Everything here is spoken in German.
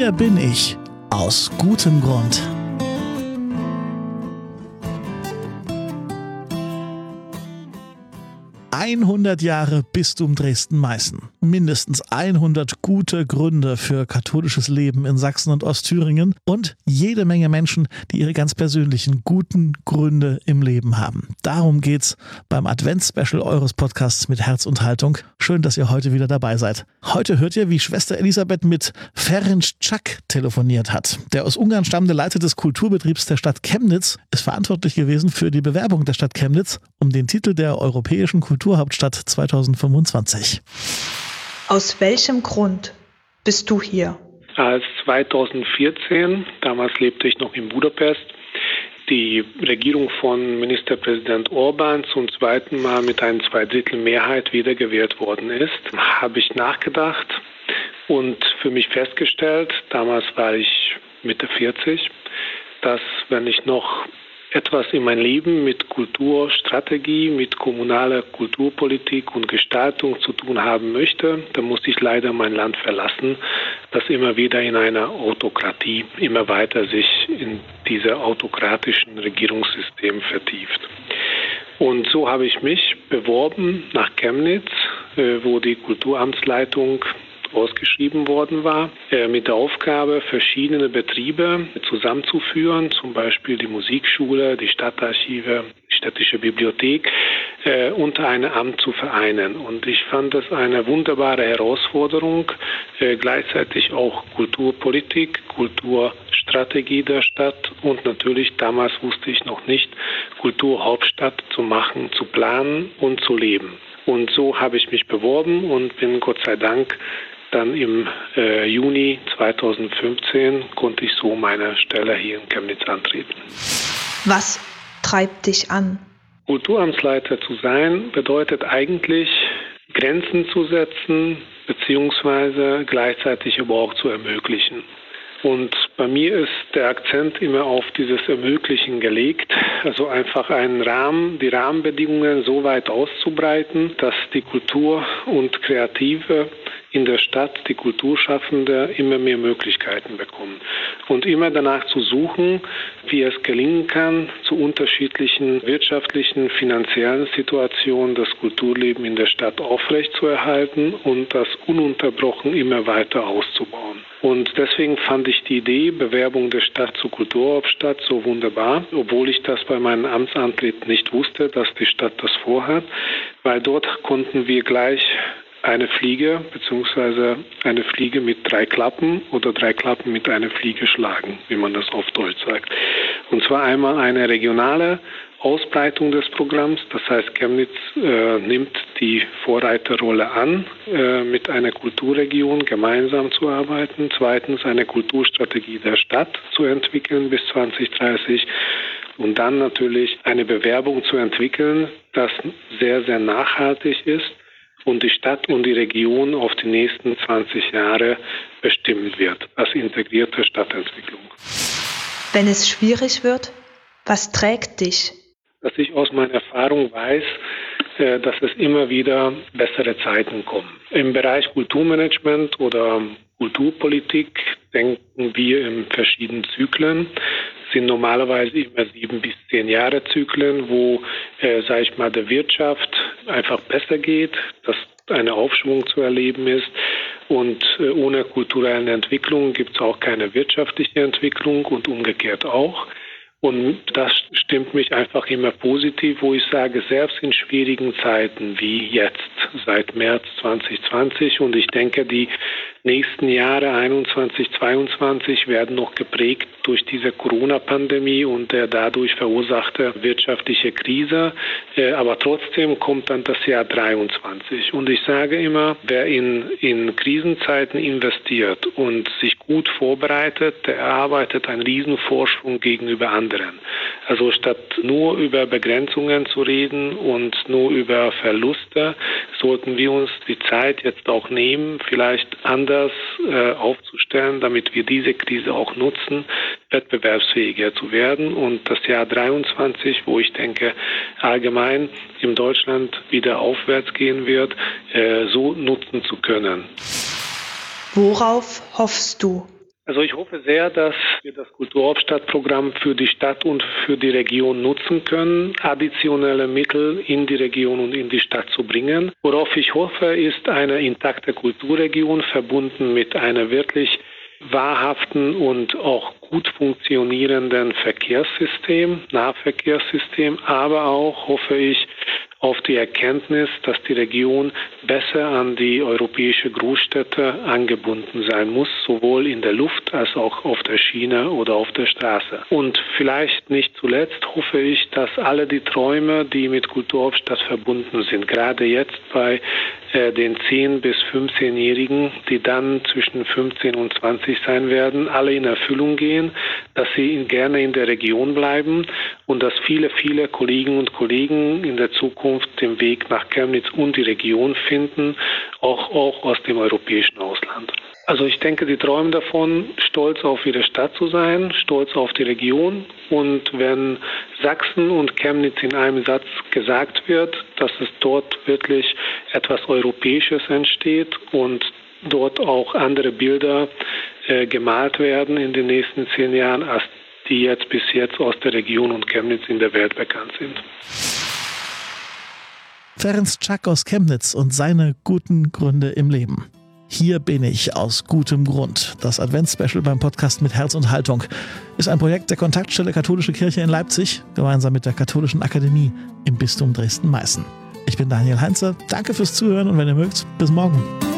Hier bin ich. Aus gutem Grund. "100 Jahre Bistum Dresden-Meißen. Mindestens 100 gute Gründe für katholisches Leben in Sachsen und Ostthüringen und jede Menge Menschen, die ihre ganz persönlichen guten Gründe im Leben haben. Darum geht's beim Advents-Special eures Podcasts mit Herz und Haltung. Schön, dass ihr heute wieder dabei seid. Heute hört ihr, wie Schwester Elisabeth mit Ferenc Csak telefoniert hat. Der aus Ungarn stammende Leiter des Kulturbetriebs der Stadt Chemnitz ist verantwortlich gewesen für die Bewerbung der Stadt Chemnitz um den Titel der Europäischen Kulturhauptstadt 2025. Aus welchem Grund bist du hier? Als 2014, damals lebte ich noch in Budapest, die Regierung von Ministerpräsident Orbán zum zweiten Mal mit einer Zweidrittelmehrheit wiedergewählt worden ist, habe ich nachgedacht und für mich festgestellt, damals war ich Mitte 40, dass wenn ich noch etwas in mein Leben mit Kulturstrategie, mit kommunaler Kulturpolitik und Gestaltung zu tun haben möchte, dann muss ich leider mein Land verlassen, das immer wieder in einer Autokratie immer weiter sich in dieser autokratischen Regierungssystem vertieft. Und so habe ich mich beworben nach Chemnitz, wo die Kulturamtsleitung ausgeschrieben worden war, mit der Aufgabe, verschiedene Betriebe zusammenzuführen, zum Beispiel die Musikschule, die Stadtarchive, die städtische Bibliothek, unter einem Amt zu vereinen. Und ich fand das eine wunderbare Herausforderung, gleichzeitig auch Kulturpolitik, Kulturstrategie der Stadt und natürlich, damals wusste ich noch nicht, Kulturhauptstadt zu machen, zu planen und zu leben. Und so habe ich mich beworben und bin Gott sei Dank dann im Juni 2015 konnte ich so meine Stelle hier in Chemnitz antreten. Was treibt dich an? Kulturamtsleiter zu sein bedeutet eigentlich, Grenzen zu setzen, beziehungsweise gleichzeitig aber auch zu ermöglichen. Und bei mir ist der Akzent immer auf dieses Ermöglichen gelegt, also einfach einen Rahmen, die Rahmenbedingungen so weit auszubreiten, dass die Kultur und Kreative in der Stadt, die Kulturschaffende, immer mehr Möglichkeiten bekommen. Und immer danach zu suchen, wie es gelingen kann, zu unterschiedlichen wirtschaftlichen, finanziellen Situationen das Kulturleben in der Stadt aufrechtzuerhalten und das ununterbrochen immer weiter auszubauen. Und deswegen fand ich die Idee, Bewerbung der Stadt zur Kulturhauptstadt so wunderbar, obwohl ich das bei meinem Amtsantritt nicht wusste, dass die Stadt das vorhat, weil dort konnten wir gleich eine Fliege bzw. eine Fliege mit 3 Klappen oder 3 Klappen mit einer Fliege schlagen, wie man das auf Deutsch sagt. Und zwar einmal eine regionale Ausbreitung des Programms, das heißt Chemnitz nimmt die Vorreiterrolle an, mit einer Kulturregion gemeinsam zu arbeiten. Zweitens eine Kulturstrategie der Stadt zu entwickeln bis 2030. Und dann natürlich eine Bewerbung zu entwickeln, das sehr, sehr nachhaltig ist und die Stadt und die Region auf die nächsten 20 Jahre bestimmen wird, als integrierte Stadtentwicklung. Wenn es schwierig wird, was trägt dich? Dass ich aus meiner Erfahrung weiß, dass es immer wieder bessere Zeiten kommen. Im Bereich Kulturmanagement oder Kulturpolitik denken wir in verschiedenen Zyklen. Es sind normalerweise immer 7 bis 10 Jahre Zyklen, wo, sage ich mal, der Wirtschaft einfach besser geht, dass eine Aufschwung zu erleben ist. Und ohne kulturelle Entwicklung gibt es auch keine wirtschaftliche Entwicklung und umgekehrt auch. Und das stimmt mich einfach immer positiv, wo ich sage, selbst in schwierigen Zeiten wie jetzt, seit März 2020, und ich denke, die nächsten Jahre 21, 22 werden noch geprägt durch diese Corona-Pandemie und der dadurch verursachte wirtschaftliche Krise. Aber trotzdem kommt dann das Jahr 23. Und ich sage immer, wer in Krisenzeiten investiert und sich gut vorbereitet, der erarbeitet einen Riesenvorsprung gegenüber anderen. Also statt nur über Begrenzungen zu reden und nur über Verluste, sollten wir uns die Zeit jetzt auch nehmen, vielleicht anders aufzustellen, damit wir diese Krise auch nutzen, wettbewerbsfähiger zu werden und das Jahr 23, wo ich denke, allgemein in Deutschland wieder aufwärts gehen wird, so nutzen zu können. Worauf hoffst du? Also ich hoffe sehr, dass wir das Kulturhauptstadtprogramm für die Stadt und für die Region nutzen können, additionelle Mittel in die Region und in die Stadt zu bringen. Worauf ich hoffe, ist eine intakte Kulturregion verbunden mit einer wirklich wahrhaften und auch gut funktionierenden Nahverkehrssystem, aber auch, hoffe ich, auf die Erkenntnis, dass die Region besser an die europäische Großstädte angebunden sein muss, sowohl in der Luft als auch auf der Schiene oder auf der Straße. Und vielleicht nicht zuletzt hoffe ich, dass alle die Träume, die mit Kulturhauptstadt verbunden sind, gerade jetzt bei den 10- bis 15-Jährigen, die dann zwischen 15 und 20 sein werden, alle in Erfüllung gehen, dass sie gerne in der Region bleiben und dass viele Kolleginnen und Kollegen in der Zukunft den Weg nach Chemnitz und die Region finden, auch aus dem europäischen Ausland. Also ich denke, sie träumen davon, stolz auf ihre Stadt zu sein, stolz auf die Region. Und wenn Sachsen und Chemnitz in einem Satz gesagt wird, dass es dort wirklich etwas Europäisches entsteht und dort auch andere Bilder gemalt werden in den nächsten 10 Jahren, als die bis jetzt aus der Region und Chemnitz in der Welt bekannt sind. Ferenc Czak aus Chemnitz und seine guten Gründe im Leben. Hier bin ich aus gutem Grund. Das Adventsspecial beim Podcast mit Herz und Haltung ist ein Projekt der Kontaktstelle Katholische Kirche in Leipzig, gemeinsam mit der Katholischen Akademie im Bistum Dresden-Meißen. Ich bin Daniel Heinze, danke fürs Zuhören und wenn ihr mögt, bis morgen.